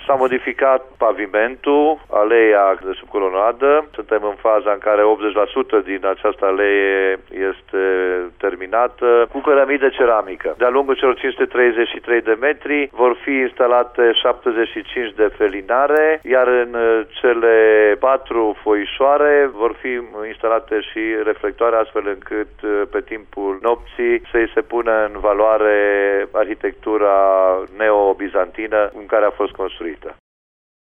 S-a modificat pavimentul, aleea de sub colonadă. Suntem în faza în care 80% din această alee este terminată cu cărămidă ceramică. De-a lungul celor 533 de metri vor fi instalate 75 de felinare, iar în cele 4 foișoare vor fi instalate și reflectoare, astfel încât pe timpul nopții să-i se pună în valoare arhitectura neo-bizantină în care a fost construită.